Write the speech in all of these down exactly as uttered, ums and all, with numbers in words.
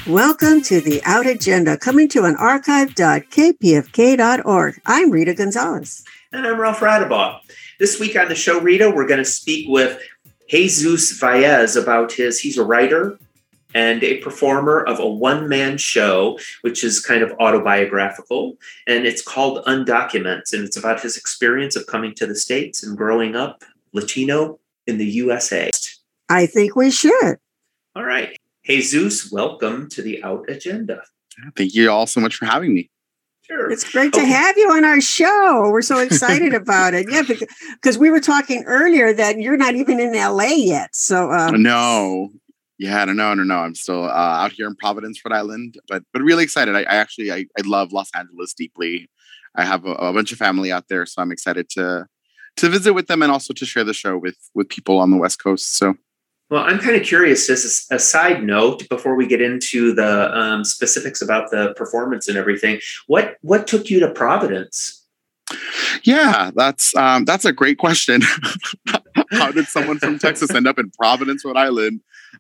Welcome to the Out Agenda, coming to an archive dot k p f k dot org. I'm Rita Gonzalez. And I'm Ralph Radabaugh. This week on the show, Rita, we're going to speak with Jesus Valles about his, he's a writer and a performer of a one-man show, which is kind of autobiographical, and it's called Undocumented, and it's about his experience of coming to the States and growing up Latino in the U S A. I think we should. All right. Jesus, welcome to the Out Agenda. Thank you all so much for having me. Sure. It's great to Okay. have you on our show. We're so excited about it. Yeah, because we were talking earlier that you're not even in L A yet. So um, No. Yeah, no, no, no, no. I'm still uh, out here in Providence, Rhode Island, but but really excited. I, I actually I, I love Los Angeles deeply. I have a, a bunch of family out there, so I'm excited to to visit with them and also to share the show with with people on the West Coast. So. Well, I'm kind of curious, as a side note, before we get into the um, specifics about the performance and everything, what what took you to Providence? Yeah, that's um, that's a great question. How did someone from Texas end up in Providence, Rhode Island?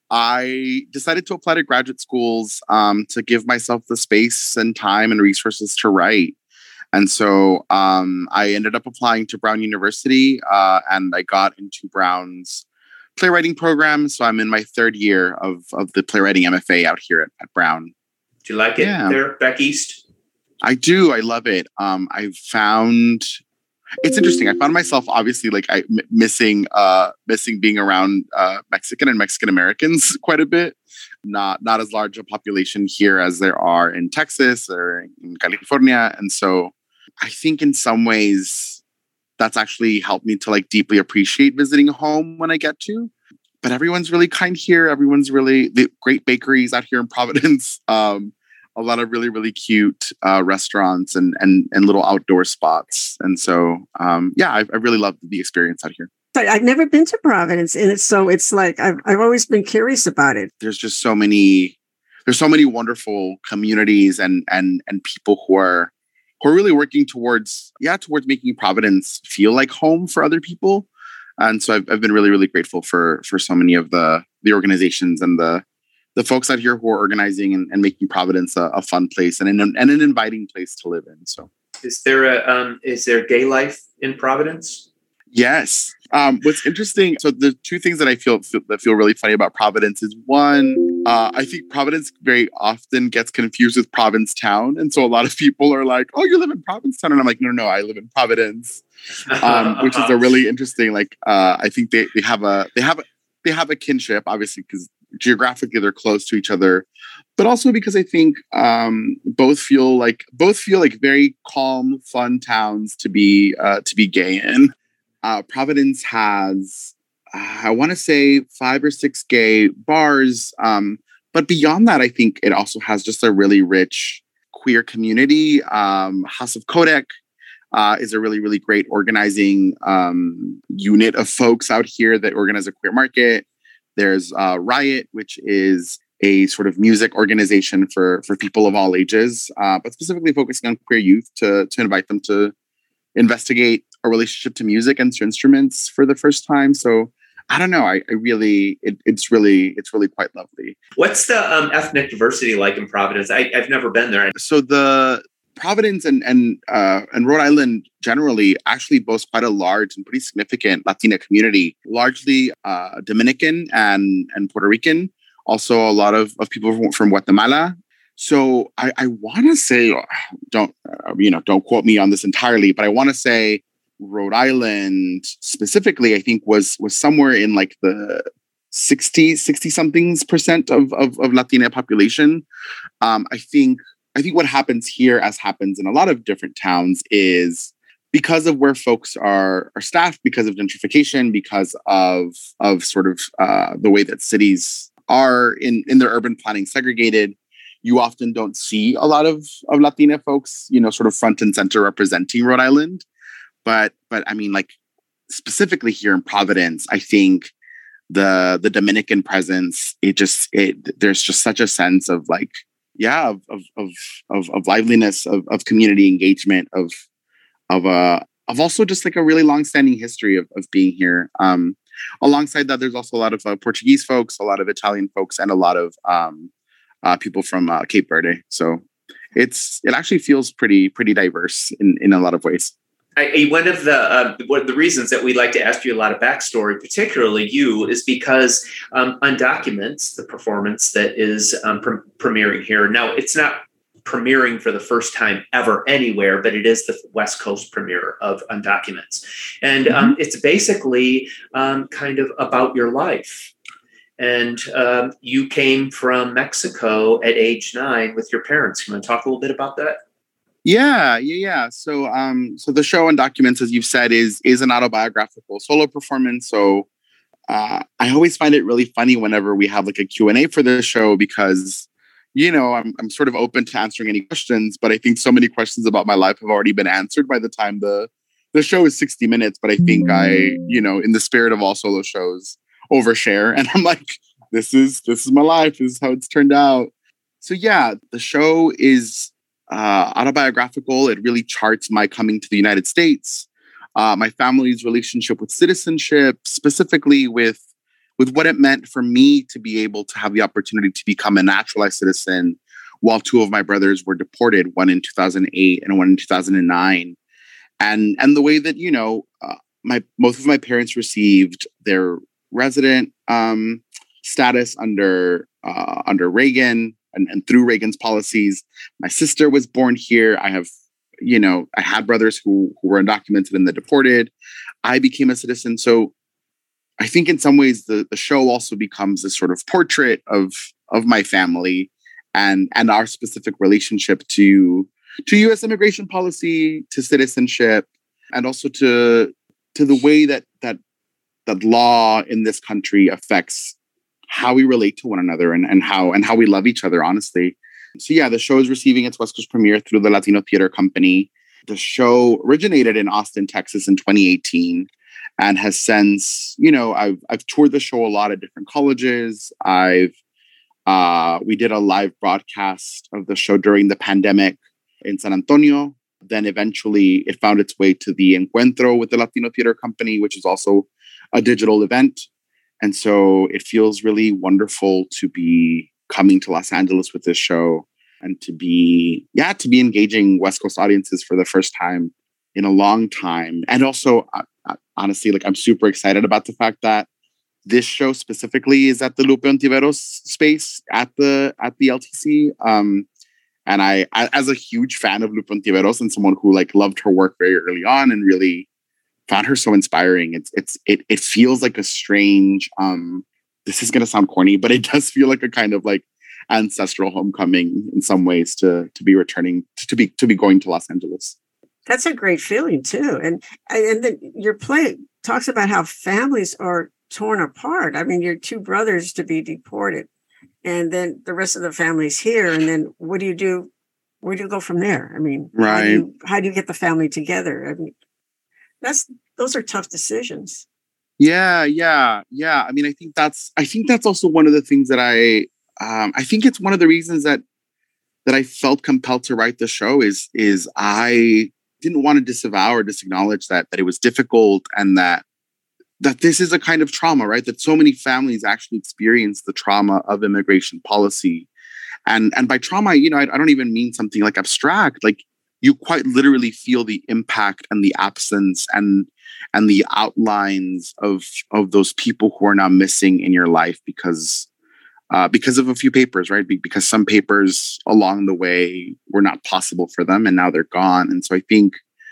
I decided to apply to graduate schools um, to give myself the space and time and resources to write. And so um, I ended up applying to Brown University uh, and I got into Brown's playwriting program. So I'm in my third year of, of the playwriting M F A out here at, at Brown. Do you like it Yeah. there back east? I do. I love it. Um, I've found it's interesting. I found myself obviously like I m- missing uh, missing being around uh, Mexican and Mexican Americans quite a bit. Not not as large a population here as there are in Texas or in California, and so I think in some ways that's actually helped me to like deeply appreciate visiting home when I get to. But everyone's really kind here. Everyone's really the great bakeries out here in Providence. Um, a lot of really, really cute uh, restaurants and, and and little outdoor spots. And so, um, yeah, I, I really loved the experience out here. I've never been to Providence, and it's so it's like I've I've always been curious about it. There's just so many. There's so many wonderful communities and and and people who are who are really working towards yeah towards making Providence feel like home for other people. And so I've I've been really, really grateful for for so many of the the organizations and the the folks out here who are organizing and, and making Providence a, a fun place and an, and an inviting place to live in. So, Is there a um, is there gay life in Providence? yes. Um, what's interesting, so the two things that I feel, feel that feel really funny about Providence is one, uh, I think Providence very often gets confused with Provincetown. And so a lot of people are like, oh, you live in Provincetown. And I'm like, no, no, I live in Providence, um, which is a really interesting, like, uh, I think they, they have a, they have a, they have a kinship, obviously, because geographically they're close to each other, but also because I think um, both feel like, both feel like very calm, fun towns to be, uh, to be gay in. Uh, Providence has, uh, I want to say, five or six gay bars. Um, but beyond that, I think it also has just a really rich queer community. Um, House of Codec uh, is a really, really great organizing um, unit of folks out here that organize a queer market. There's uh, Riot, which is a sort of music organization for, for people of all ages, uh, but specifically focusing on queer youth to, to invite them to investigate a relationship to music and to instruments for the first time. So I don't know. I, I really, it, it's really, it's really quite lovely. What's the um, ethnic diversity like in Providence? I, I've never been there. So the Providence and and uh, and Rhode Island generally actually boasts quite a large and pretty significant Latina community, largely uh, Dominican and and Puerto Rican. Also, a lot of, of people from, from Guatemala. So I, I want to say, don't uh, you know, don't quote me on this entirely, but I want to say Rhode Island specifically, I think was was somewhere in like the sixty, sixty somethings percent of, of, of Latina population. Um, I think I think what happens here, as happens in a lot of different towns, is because of where folks are are staffed, because of gentrification, because of of sort of uh, the way that cities are in, in their urban planning segregated, you often don't see a lot of, of Latina folks, you know, sort of front and center representing Rhode Island. But, but I mean, like specifically here in Providence, I think the the Dominican presence, it just, it, there's just such a sense of like, yeah, of of of of, of liveliness, of, of community engagement, of of uh of also just like a really long-standing history of of being here. Um, alongside that, there's also a lot of uh, Portuguese folks, a lot of Italian folks, and a lot of um, uh, people from uh, Cape Verde. So it's it actually feels pretty pretty diverse in, in a lot of ways. I, one of the uh, one of the reasons that we like to ask you a lot of backstory, particularly you, is because um, Undocuments, the performance that is um, pre- premiering here. Now, it's not premiering for the first time ever anywhere, but it is the West Coast premiere of Undocuments, and mm-hmm. um, it's basically um, kind of about your life. And um, you came from Mexico at age nine with your parents. You want to talk a little bit about that? Yeah, yeah, yeah. So, um, so the show Undocuments, as you've said, is is an autobiographical solo performance. So, uh, I always find it really funny whenever we have like a Q and A for the show because, you know, I'm I'm sort of open to answering any questions, but I think so many questions about my life have already been answered by the time the the show is sixty minutes. But I think I, you know, in the spirit of all solo shows, overshare, and I'm like, this is this is my life. This is how it's turned out. So yeah, the show is Uh, autobiographical. It really charts my coming to the United States, uh, my family's relationship with citizenship, specifically with with what it meant for me to be able to have the opportunity to become a naturalized citizen while two of my brothers were deported, one in two thousand eight and one in two thousand nine. And and the way that, you know, uh, my both of my parents received their resident um, status under uh, under Reagan. And, and through Reagan's policies. My sister was born here. I have, you know, I had brothers who, who were undocumented and then deported. I became a citizen. So I think in some ways the, the show also becomes a sort of portrait of of my family and and our specific relationship to to U S immigration policy, to citizenship, and also to to the way that that that law in this country affects how we relate to one another and, and how and how we love each other, honestly. So yeah, the show is receiving its West Coast premiere through the Latino Theater Company. The show originated in Austin, Texas in twenty eighteen and has since, you know, I've I've toured the show a lot at different colleges. I've uh, we did a live broadcast of the show during the pandemic in San Antonio. Then eventually it found its way to the Encuentro with the Latino Theater Company, which is also a digital event. And so it feels really wonderful to be coming to Los Angeles with this show and to be, yeah, to be engaging West Coast audiences for the first time in a long time. And also, uh, honestly, like I'm super excited about the fact that this show specifically is at the Lupe Ontiveros space at the at the L T C. Um, and I, I, as a huge fan of Lupe Ontiveros and someone who like loved her work very early on and really found her so inspiring. It's it's it it feels like a strange. Um, this is gonna sound corny, but it does feel like a kind of like ancestral homecoming in some ways to to be returning to, to be to be going to Los Angeles. That's a great feeling too, and and then your play talks about how families are torn apart. I mean, your two brothers to be deported, and then the rest of the family's here, and then what do you do? Where do you go from there? I mean, right? How do you, how do you get the family together? I mean. That's those are tough decisions. Yeah, yeah, yeah. I mean, I think that's I think that's also one of the things that I um, I think it's one of the reasons that that I felt compelled to write the show is is I didn't want to disavow or disacknowledge that that it was difficult and that that this is a kind of trauma, right? That so many families actually experience the trauma of immigration policy, and and by trauma, you know, I, I don't even mean something like abstract, like. You quite literally feel the impact and the absence and and the outlines of of those people who are now missing in your life because uh, because of a few papers, right? Because some papers along the way were not possible for them, and now they're gone. And so I think,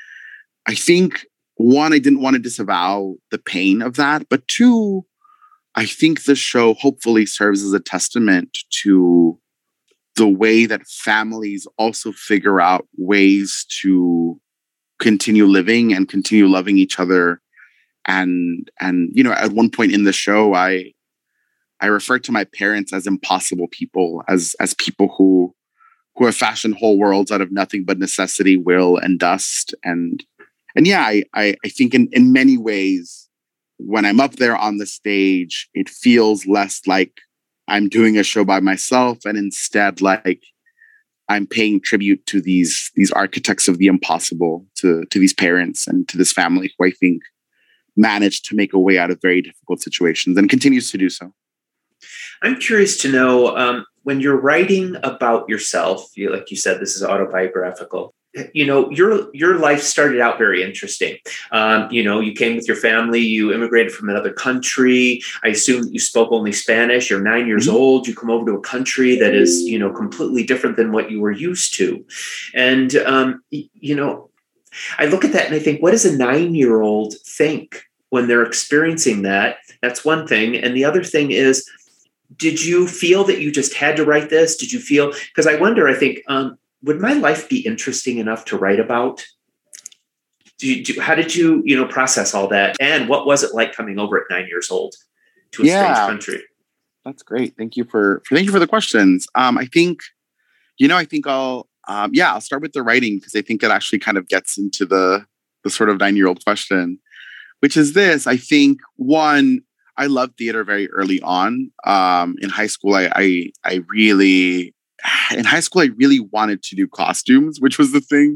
I think one, I didn't want to disavow the pain of that, but two, I think the show hopefully serves as a testament to the way that families also figure out ways to continue living and continue loving each other. And, and, you know, at one point in the show, I, I referred to my parents as impossible people, as, as people who, who have fashioned whole worlds out of nothing but necessity, will, and dust. And, and yeah, I, I, I think in, in many ways, when I'm up there on the stage, it feels less like I'm doing a show by myself and instead like I'm paying tribute to these these architects of the impossible, to, to these parents and to this family who I think managed to make a way out of very difficult situations and continues to do so. I'm curious to know, um, when you're writing about yourself, you, like you said, this is autobiographical. You know, your your life started out very interesting. Um, you know, you came with your family, you immigrated from another country. I assume you spoke only Spanish. You're nine years mm-hmm. old. You come over to a country that is, you know, completely different than what you were used to. And, um, you know, I look at that and I think, what does a nine-year-old think when they're experiencing that? That's one thing. And the other thing is, did you feel that you just had to write this? Did you feel, because I wonder, I think, um, would my life be interesting enough to write about? Do you, do, how did you, you know, process all that? And what was it like coming over at nine years old to a yeah, strange country? That's great. Thank you for, for thank you for the questions. Um, I think, you know, I think I'll, um, yeah, I'll start with the writing because I think it actually kind of gets into the the sort of nine-year-old question, which is this. I think one, I loved theater very early on. Um, in high school, I, I, I really. In high school, I really wanted to do costumes, which was the thing.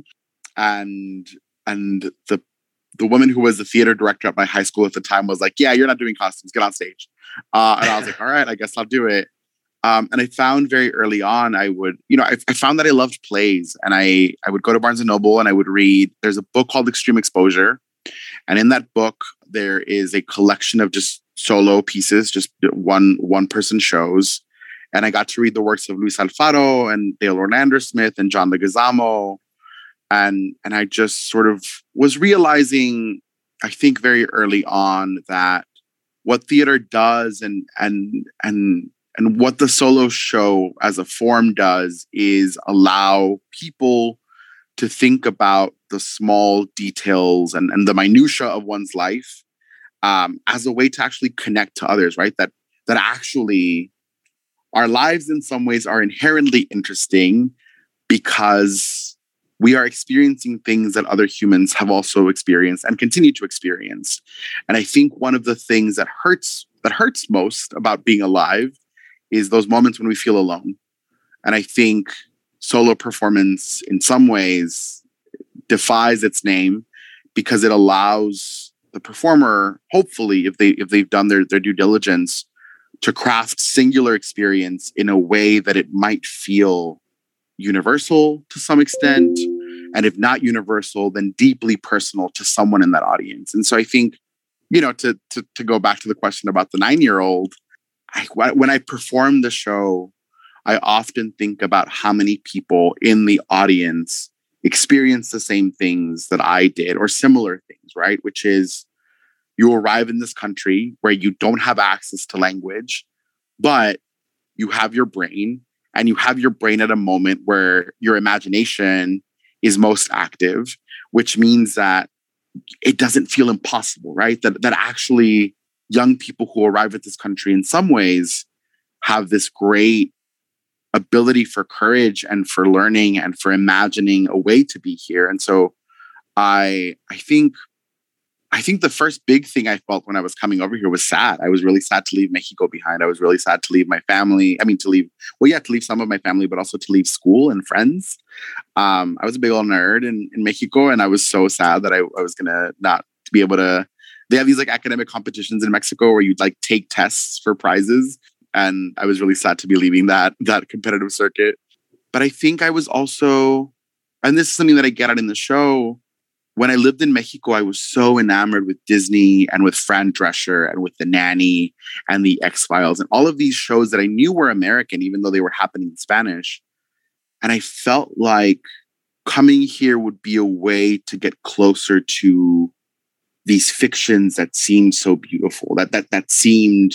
And and the the woman who was the theater director at my high school at the time was like, yeah, you're not doing costumes, get on stage. Uh, and I was like, all right, I guess I'll do it. Um, and I found very early on, I would, you know, I, I found that I loved plays. And I, I would go to Barnes and Noble and I would read, there's a book called Extreme Exposure. And in that book, there is a collection of just solo pieces, just one one person shows. And I got to read the works of Luis Alfaro and Dale Orlando Smith and John Leguizamo. And, and I just sort of was realizing, I think very early on, that what theater does and, and, and, and what the solo show as a form does is allow people to think about the small details and, and the minutia of one's life um, as a way to actually connect to others, right? That, that actually... Our lives in some ways are inherently interesting because we are experiencing things that other humans have also experienced and continue to experience. And I think one of the things that hurts that hurts most about being alive is those moments when we feel alone. And I think solo performance in some ways defies its name because it allows the performer, hopefully, if they if they've done their, their due diligence, to craft singular experience in a way that it might feel universal to some extent. And if not universal, then deeply personal to someone in that audience. And so I think, you know, to to, to go back to the question about the nine-year-old, I, when I perform the show, I often think about how many people in the audience experience the same things that I did or similar things, right? Which is, you arrive in this country where you don't have access to language, but you have your brain, and you have your brain at a moment where your imagination is most active, which means that it doesn't feel impossible, right? That, that actually young people who arrive at this country in some ways have this great ability for courage and for learning and for imagining a way to be here. And so I, I think I think the first big thing I felt when I was coming over here was sad. I was really sad to leave Mexico behind. I was really sad to leave my family. I mean, to leave, well, yeah, to leave some of my family, but also to leave school and friends. Um, I was a big old nerd in, in Mexico, and I was so sad that I, I was going to not to be able to, they have these like academic competitions in Mexico where you'd like take tests for prizes. And I was really sad to be leaving that, that competitive circuit. But I think I was also, and this is something that I get out in the show, when I lived in Mexico, I was so enamored with Disney and with Fran Drescher and with The Nanny and The X-Files and all of these shows that I knew were American, even though they were happening in Spanish. And I felt like coming here would be a way to get closer to these fictions that seemed so beautiful, that that that seemed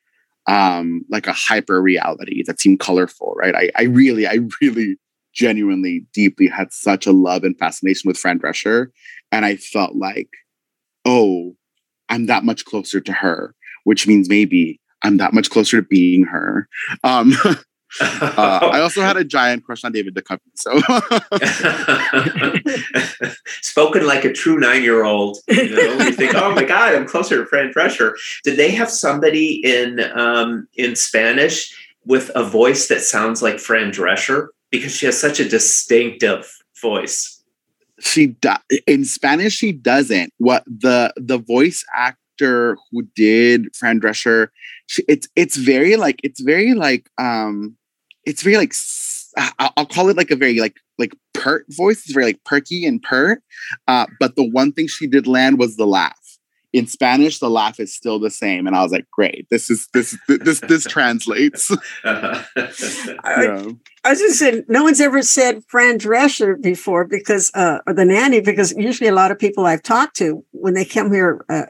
um, like a hyper reality, that seemed colorful, right? I, I really, I really genuinely, deeply had such a love and fascination with Fran Drescher. And I felt like, oh, I'm that much closer to her, which means maybe I'm that much closer to being her. Um, uh, I also had a giant crush on David Duchovny. So, spoken like a true nine-year-old. You know, you think, oh my God, I'm closer to Fran Drescher. Did they have somebody in um, in Spanish with a voice that sounds like Fran Drescher? Because she has such a distinctive voice. She do- in Spanish, she doesn't. What the the voice actor who did Fran Drescher, she, it's it's very like it's very like um, it's very like, I'll call it like a very like, like pert voice. It's very like perky and pert. Uh, but the one thing she did land was the laugh. In Spanish, the laugh is still the same. And I was like, great, this is, this, this, this translates. Uh-huh. I, I was just saying, no one's ever said Fran Drescher before because, uh, or the nanny, because usually a lot of people I've talked to when they come here, uh,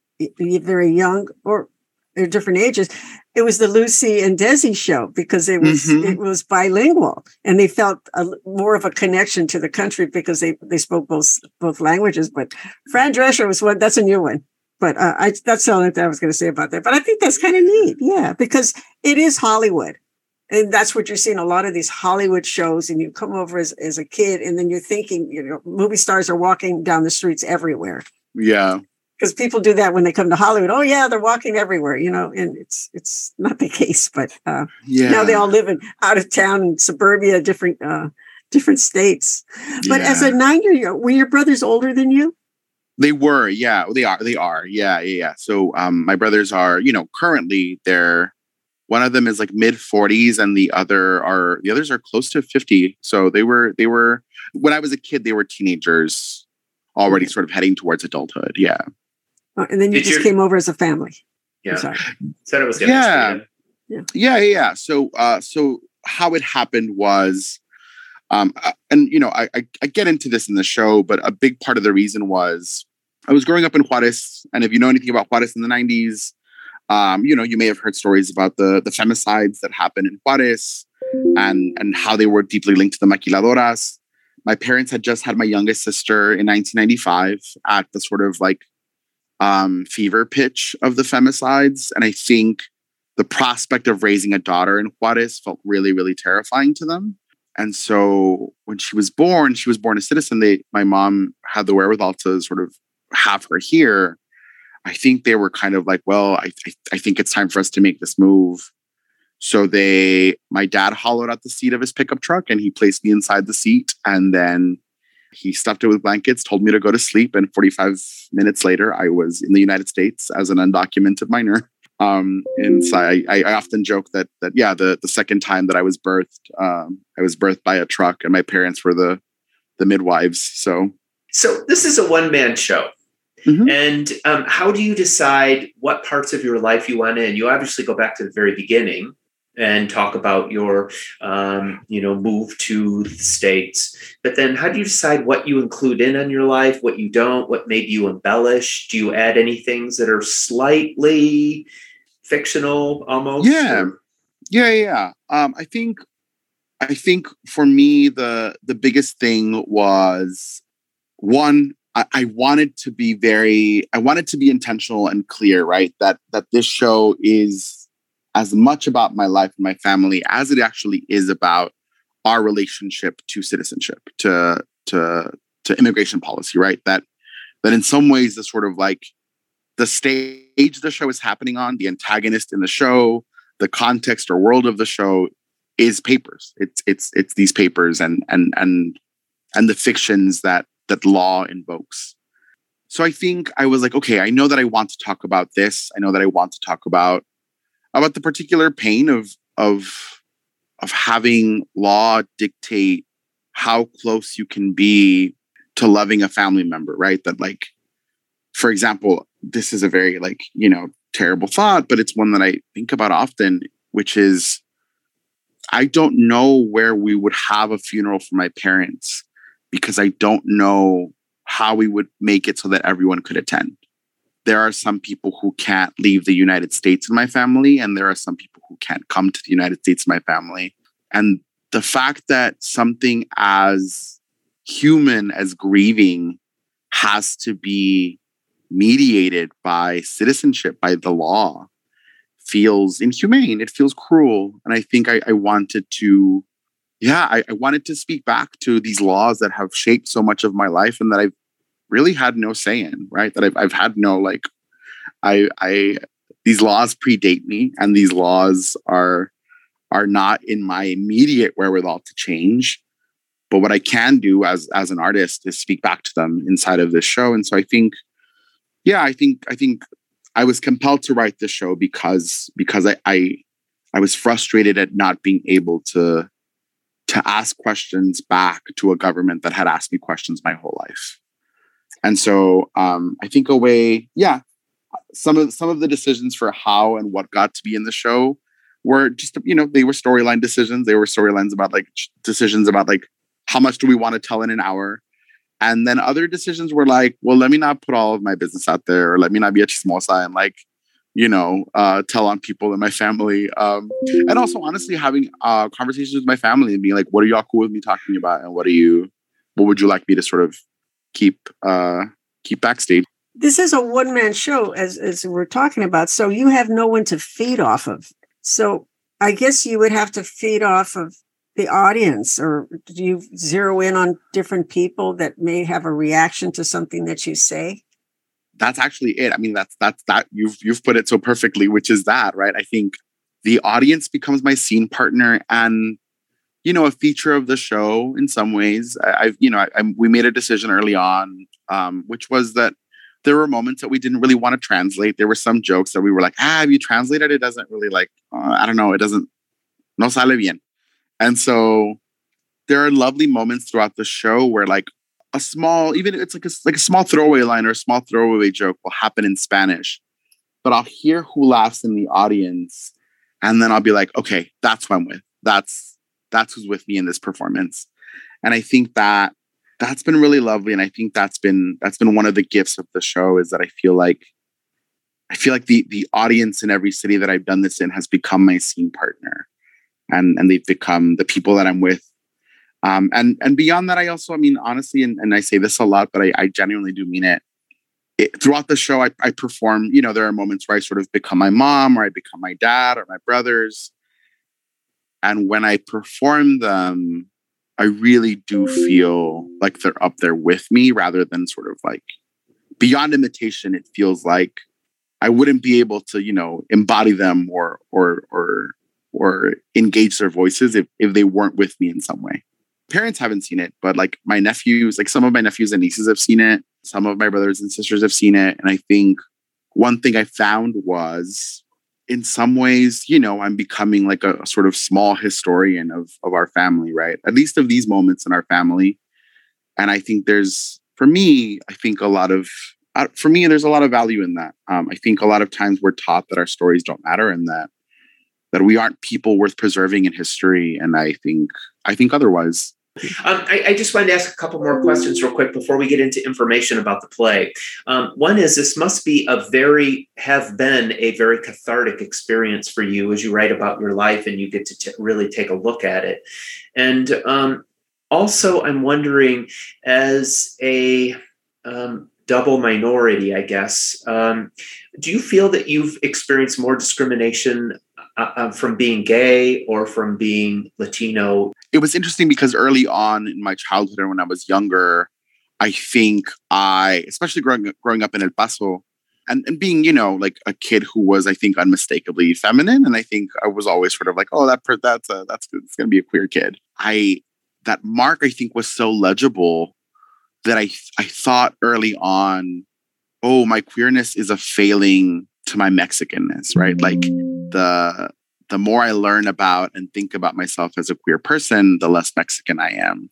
very young or at different ages, it was the Lucy and Desi show because it was mm-hmm. it was bilingual and they felt a, more of a connection to the country because they, they spoke both both languages. But Fran Drescher was one. That's a new one. But uh, I, that's all that I was going to say about that. But I think that's kind of neat, yeah, because it is Hollywood, and that's what you're seeing a lot of these Hollywood shows. And you come over as as a kid, and then you're thinking, you know, movie stars are walking down the streets everywhere. Yeah. Because people do that when they come to Hollywood. Oh yeah, they're walking everywhere, you know, and it's it's not the case. But uh, yeah. Now they all live in out of town in suburbia, different uh, different states. But yeah. As a nine-year-old, were your brothers older than you? They were, yeah, they are, they are, yeah, yeah, yeah. So um, my brothers are, you know, currently they're one of them is like mid forties, and the other are the others are close to fifty. So they were they were when I was a kid, they were teenagers already, sort of heading towards adulthood. Yeah. Oh, and then you Did just you... came over as a family. Yeah. Sorry. Said it was gonna yeah. yeah. Yeah, yeah, yeah. So, uh, so how it happened was, um, and you know, I, I I get into this in the show, but a big part of the reason was I was growing up in Juarez, and if you know anything about Juarez in the nineties, um, you know, you may have heard stories about the the femicides that happened in Juarez, and and how they were deeply linked to the maquiladoras. My parents had just had my youngest sister in nineteen ninety-five at the sort of like um, fever pitch of the femicides. And I think the prospect of raising a daughter in Juarez felt really, really terrifying to them. And so when she was born, she was born a citizen. They, my mom had the wherewithal to sort of have her here. I think they were kind of like, well, I, th- I think it's time for us to make this move. So they, my dad hollowed out the seat of his pickup truck and he placed me inside the seat. And then he stuffed it with blankets, told me to go to sleep. And forty-five minutes later, I was in the United States as an undocumented minor. Um, and so I, I often joke that, that, yeah, the, the second time that I was birthed, um, I was birthed by a truck and my parents were the, the midwives. So, so this is a one-man show. Mm-hmm. And um, how do you decide what parts of your life you want in? You obviously go back to the very beginning and talk about your, um, you know, move to the States. But then how do you decide what you include in on your life, what you don't, what maybe you embellish? Do you add any things that are slightly fictional almost? Yeah. Or? Yeah, yeah. Um, I think, I think for me, the, the biggest thing was one, I, I wanted to be very, I wanted to be intentional and clear, right? That, that this show is as much about my life and my family as it actually is about our relationship to citizenship, to to to immigration policy, right? That that in some ways the sort of like the stage the show is happening on, the antagonist in the show, the context or world of the show is papers. It's it's it's these papers and and and and the fictions that that law invokes. So I think I was like, okay, I know that I want to talk about this. I know that I want to talk about about the particular pain of of of having law dictate how close you can be to loving a family member, right? That like, for example, this is a very like, you know, terrible thought, but it's one that I think about often, which is I don't know where we would have a funeral for my parents because I don't know how we would make it so that everyone could attend. There are some people who can't leave the United States in my family, and there are some people who can't come to the United States in my family. And the fact that something as human as grieving has to be mediated by citizenship, by the law, feels inhumane. It feels cruel. And I think I, I wanted to, yeah, I, I wanted to speak back to these laws that have shaped so much of my life and that I've really had no say in, right? That I've I've had no like, I I these laws predate me, and these laws are are not in my immediate wherewithal to change. But what I can do as as an artist is speak back to them inside of this show. And so I think, yeah, I think I think I was compelled to write this show because because I I, I was frustrated at not being able to to ask questions back to a government that had asked me questions my whole life. And so um, I think a way, yeah, some of some of the decisions for how and what got to be in the show were just, you know, they were storyline decisions. They were storylines about like decisions about like, how much do we want to tell in an hour? And then other decisions were like, well, let me not put all of my business out there, or let me not be a chismosa and like, you know, uh, tell on people in my family. Um, and also, honestly, having uh, conversations with my family and being like, what are y'all cool with me talking about? And what are you, what would you like me to sort of keep, uh, keep backstage? This is a one-man show, as, as we're talking about. So you have no one to feed off of. So I guess you would have to feed off of the audience, or do you zero in on different people that may have a reaction to something that you say? That's actually it. I mean, that's, that's, that you've, you've put it so perfectly, which is that, right? I think the audience becomes my scene partner and, you know, a feature of the show in some ways. I, I've, you know, I, I, we made a decision early on, um, which was that there were moments that we didn't really want to translate. There were some jokes that we were like, ah, have you translated? It doesn't really like, uh, I don't know. It doesn't, no sale bien. And so there are lovely moments throughout the show where like a small, even it's like a, like a small throwaway line or a small throwaway joke will happen in Spanish, but I'll hear who laughs in the audience. And then I'll be like, okay, that's who I'm with. That's, that's who's with me in this performance. And I think that that's been really lovely. And I think that's been, that's been one of the gifts of the show, is that I feel like, I feel like the, the audience in every city that I've done this in has become my scene partner. And, and they've become the people that I'm with. Um, and, and beyond that, I also, I mean, honestly, and, and I say this a lot, but I, I genuinely do mean it. it. Throughout the show, I, I perform, you know, there are moments where I sort of become my mom, or I become my dad, or my brothers. And when I perform them, I really do feel like they're up there with me, rather than sort of like beyond imitation. It feels like I wouldn't be able to, you know, embody them or, or, or, or engage their voices if, if they weren't with me in some way. Parents haven't seen it, but like my nephews, like some of my nephews and nieces have seen it. Some of my brothers and sisters have seen it. And I think one thing I found was, in some ways, you know, I'm becoming like a, a sort of small historian of, of our family, right? At least of these moments in our family. And I think there's, for me, I think a lot of, uh, for me, there's a lot of value in that. Um, I think a lot of times we're taught that our stories don't matter, and that that we aren't people worth preserving in history. And I think, I think otherwise. Um, I, I just wanted to ask a couple more questions real quick before we get into information about the play. Um, one is, this must be a very, have been a very cathartic experience for you as you write about your life and you get to t- really take a look at it. And um, also, I'm wondering, as a um, double minority, I guess, um, do you feel that you've experienced more discrimination Uh, from being gay or from being Latino? It was interesting because early on in my childhood and when I was younger, I think I, especially growing, growing up in El Paso and, and being, you know, like a kid who was, I think, unmistakably feminine. And I think I was always sort of like, oh, that per- that's a, that's it's going to be a queer kid. I, that mark, I think, was so legible that I, I thought early on, oh, my queerness is a failing to my Mexicanness, right? Like the the more I learn about and think about myself as a queer person, the less Mexican I am.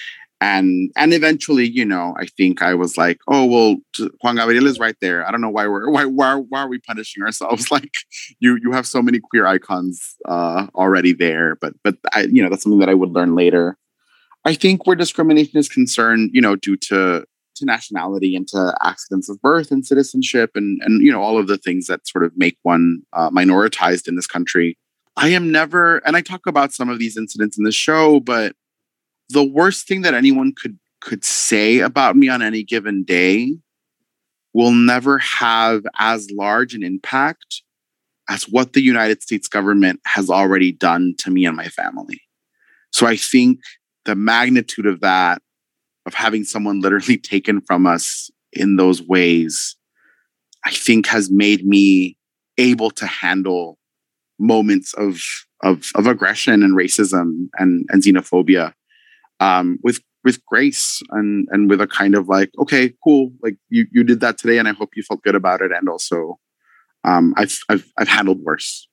And and eventually, you know, I think I was like, oh, well, Juan Gabriel is right there. I don't know why we're why why why are we punishing ourselves? Like you you have so many queer icons uh, already there. But but I, you know, that's something that I would learn later. I think where discrimination is concerned, you know, due to to nationality and to accidents of birth and citizenship and, and you know, all of the things that sort of make one uh, minoritized in this country. I am never, and I talk about some of these incidents in the show, but the worst thing that anyone could could say about me on any given day will never have as large an impact as what the United States government has already done to me and my family. So I think the magnitude of that, of having someone literally taken from us in those ways, I think has made me able to handle moments of of, of aggression and racism and, and xenophobia um, with with grace and and with a kind of like, okay, cool, like you you did that today, and I hope you felt good about it. And also, um, I've I've I've handled worse.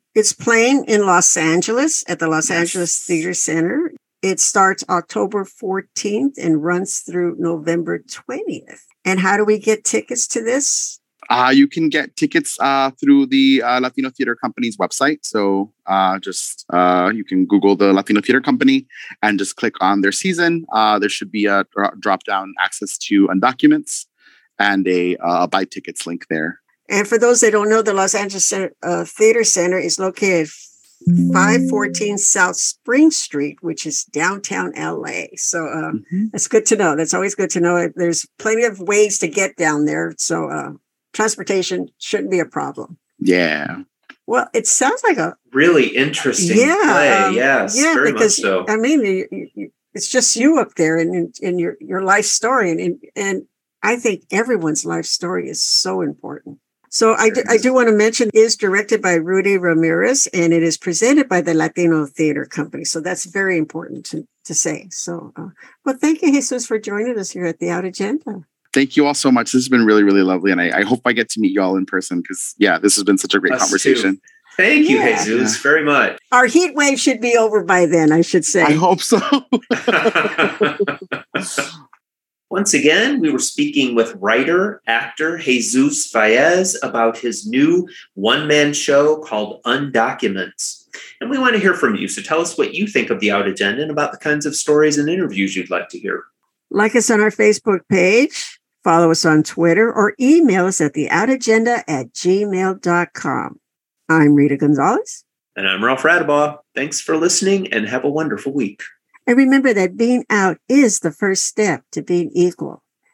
It's playing in Los Angeles at the Los Yes. Angeles Theater Center. It starts October fourteenth and runs through November twentieth. And how do we get tickets to this? Uh, you can get tickets uh, through the uh, Latino Theater Company's website. So uh, just uh, you can Google the Latino Theater Company and just click on their season. Uh, there should be a dro- drop down access to Undocuments and a uh, buy tickets link there. And for those that don't know, the Los Angeles Center, uh, Theater Center is located at five fourteen South Spring Street, which is downtown L A. So uh, Mm-hmm. that's good to know. That's always good to know. There's plenty of ways to get down there. So uh, transportation shouldn't be a problem. Yeah. Well, it sounds like a Really interesting yeah, play. um, yes, yeah, very because much so. I mean, you, you, you- it's just you up there and in your your life story, and and I think everyone's life story is so important. So I do, I do want to mention it is directed by Rudy Ramirez, and it is presented by the Latino Theater Company. So that's very important to, to say. So, uh, well, thank you, Jesus, for joining us here at the Out Agenda. Thank you all so much. This has been really, really lovely. And I, I hope I get to meet you all in person because, yeah, this has been such a great Us conversation. too. Thank you, Yeah. Jesus, very much. Our heat wave should be over by then, I should say. I hope so. Once again, we were speaking with writer, actor Jesus Vaez about his new one-man show called Undocuments. And we want to hear from you. So tell us what you think of the Out Agenda and about the kinds of stories and interviews you'd like to hear. Like us on our Facebook page, follow us on Twitter, or email us at theoutagenda at gmail dot com. I'm Rita Gonzalez. And I'm Ralph Radabaugh. Thanks for listening and have a wonderful week. And remember that being out is the first step to being equal.